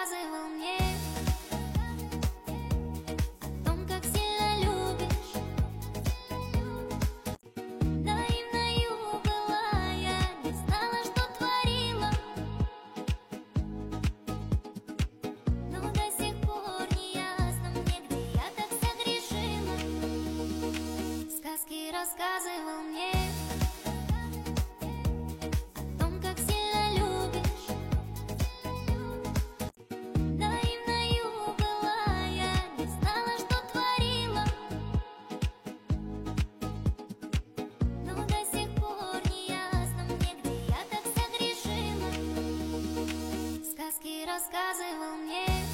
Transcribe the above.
рассказывал мне о том, как сильно любишь. Наивною была я, не знала, что творила, но до сих пор не ясно мне, где я так согрешила. Сказки рассказывал мне о том, как сильно любишь. Наивною была я, не знала, что творила, но до сих пор не ясно мне, где я так согрешила. Сказки рассказывал мне.